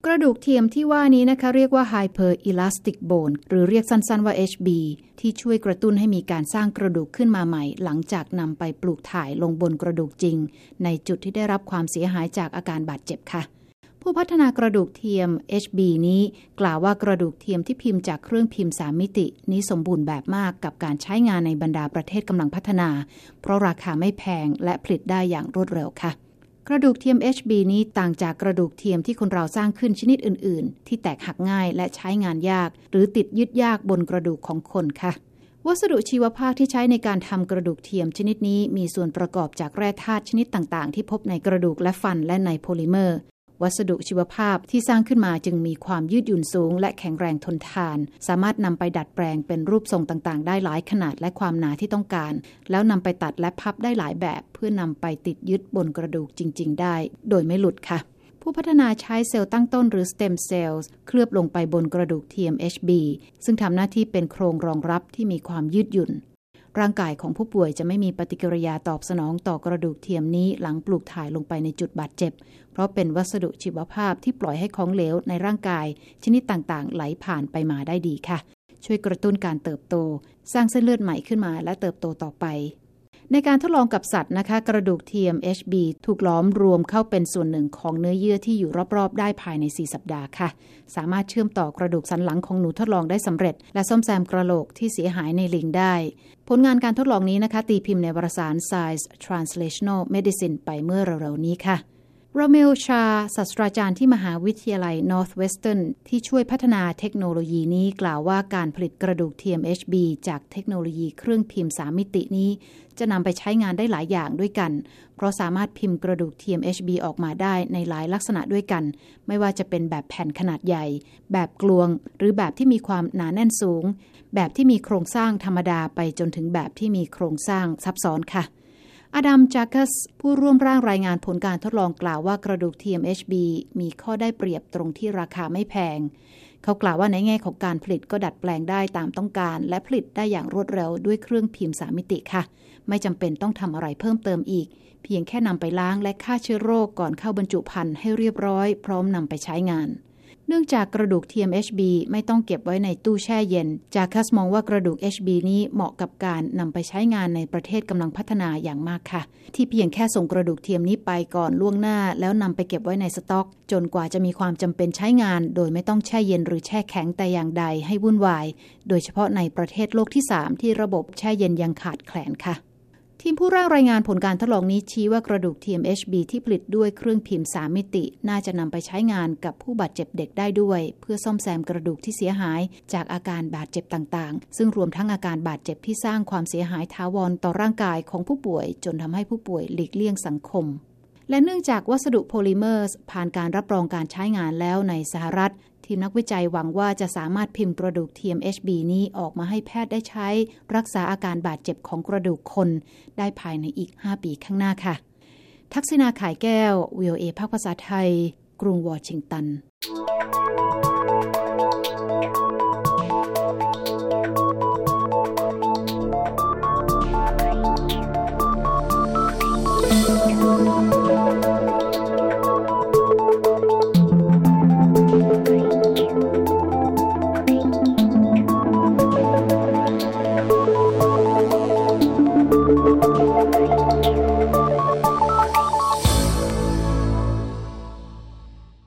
กระดูกเทียมที่ว่านี้นะคะเรียกว่า Hyper Elastic Bone หรือเรียกสั้นๆว่า HB ที่ช่วยกระตุ้นให้มีการสร้างกระดูกขึ้นมาใหม่หลังจากนำไปปลูกถ่ายลงบนกระดูกจริงในจุดที่ได้รับความเสียหายจากอาการบาดเจ็บค่ะผู้พัฒนากระดูกเทียม HB นี้กล่าวว่ากระดูกเทียมที่พิมพ์จากเครื่องพิมพ์3มิตินี้สมบูรณ์แบบมากกับการใช้งานในบรรดาประเทศกำลังพัฒนาเพราะราคาไม่แพงและผลิตได้อย่างรวดเร็วค่ะกระดูกเทียม HB นี้ต่างจากกระดูกเทียมที่คนเราสร้างขึ้นชนิดอื่นๆที่แตกหักง่ายและใช้งานยากหรือติดยึดยากบนกระดูกของคนค่ะวัสดุชีวภาพที่ใช้ในการทำกระดูกเทียมชนิดนี้มีส่วนประกอบจากแร่ธาตุชนิดต่างๆที่พบในกระดูกและฟันและในโพลิเมอร์วัสดุชีวภาพที่สร้างขึ้นมาจึงมีความยืดหยุ่นสูงและแข็งแรงทนทานสามารถนำไปดัดแปลงเป็นรูปทรงต่างๆได้หลายขนาดและความหนาที่ต้องการแล้วนำไปตัดและพับได้หลายแบบเพื่อนำไปติดยึดบนกระดูกจริงๆได้โดยไม่หลุดค่ะผู้พัฒนาใช้เซลล์ตั้งต้นหรือ stem cells เคลือบลงไปบนกระดูกเทียม HB ซึ่งทำหน้าที่เป็นโครงรองรับที่มีความยืดหยุ่นร่างกายของผู้ป่วยจะไม่มีปฏิกิริยาตอบสนองต่อกระดูกเทียมนี้หลังปลูกถ่ายลงไปในจุดบาดเจ็บเพราะเป็นวัสดุชีวภาพที่ปล่อยให้ของเหลวในร่างกายชนิดต่างๆไหลผ่านไปมาได้ดีค่ะช่วยกระตุ้นการเติบโตสร้างเส้นเลือดใหม่ขึ้นมาและเติบโตต่อไปในการทดลองกับสัตว์นะคะกระดูกเทียม HB ถูกล้อมรวมเข้าเป็นส่วนหนึ่งของเนื้อเยื่อที่อยู่รอบๆได้ภายใน4สัปดาห์ค่ะสามารถเชื่อมต่อกระดูกสันหลังของหนูทดลองได้สำเร็จและซ่อมแซมกระโหลกที่เสียหายในลิงได้ผลงานการทดลองนี้นะคะตีพิมพ์ในวารสาร Science Translational Medicine ไปเมื่อเร็วๆนี้ค่ะโรเมลชาศาสตราจารย์ที่มหาวิทยาลัย Northwestern ที่ช่วยพัฒนาเทคโนโลยีนี้กล่าวว่าการผลิตกระดูกเทียม HB จากเทคโนโลยีเครื่องพิมพ์3มิตินี้จะนำไปใช้งานได้หลายอย่างด้วยกันเพราะสามารถพิมพ์กระดูกเทียม HB ออกมาได้ในหลายลักษณะด้วยกันไม่ว่าจะเป็นแบบแผ่นขนาดใหญ่แบบกลวงหรือแบบที่มีความหนาแน่นสูงแบบที่มีโครงสร้างธรรมดาไปจนถึงแบบที่มีโครงสร้างซับซ้อนค่ะอดัม จากัสผู้ร่วมร่างรายงานผลการทดลองกล่าวว่ากระดูกเทียม HB มีข้อได้เปรียบตรงที่ราคาไม่แพงเขากล่าวว่าในแง่ของการผลิตก็ดัดแปลงได้ตามต้องการและผลิตได้อย่างรวดเร็วด้วยเครื่องพิมพ์3มิติค่ะไม่จำเป็นต้องทำอะไรเพิ่มเติมอีกเพียงแค่นำไปล้างและฆ่าเชื้อโรคก่อนเข้าบรรจุภัณฑ์ให้เรียบร้อยพร้อมนำไปใช้งานเนื่องจากกระดูกเทียม HB ไม่ต้องเก็บไว้ในตู้แช่เย็นจาคัสมองว่ากระดูก HB นี้เหมาะกับการนำไปใช้งานในประเทศกำลังพัฒนาอย่างมากค่ะที่เพียงแค่ส่งกระดูกเทียมนี้ไปก่อนล่วงหน้าแล้วนำไปเก็บไว้ในสต็อกจนกว่าจะมีความจำเป็นใช้งานโดยไม่ต้องแช่เย็นหรือแช่แข็งแต่อย่างใดให้วุ่นวายโดยเฉพาะในประเทศโลกที่3ที่ระบบแช่เย็นยังขาดแคลนค่ะทีมผู้ร่างรายงานผลการทดลองนี้ชี้ว่ากระดูกเทียม HB ที่ผลิตด้วยเครื่องพิมพ์3มิติน่าจะนำไปใช้งานกับผู้บาดเจ็บเด็กได้ด้วยเพื่อซ่อมแซมกระดูกที่เสียหายจากอาการบาดเจ็บต่างๆซึ่งรวมทั้งอาการบาดเจ็บที่สร้างความเสียหายถาวรต่อร่างกายของผู้ป่วยจนทำให้ผู้ป่วยหลีกเลี่ยงสังคมและเนื่องจากวัสดุโพลิเมอร์ผ่านการรับรองการใช้งานแล้วในสหรัฐทีมนักวิจัยหวังว่าจะสามารถพิมพ์กระดูกเทียม HB นี้ออกมาให้แพทย์ได้ใช้รักษาอาการบาดเจ็บของกระดูกคนได้ภายในอีก5ปีข้างหน้าค่ะทักษิณา ข่ายแก้ว VOA ภาคภาษาไทยกรุงวอชิงตัน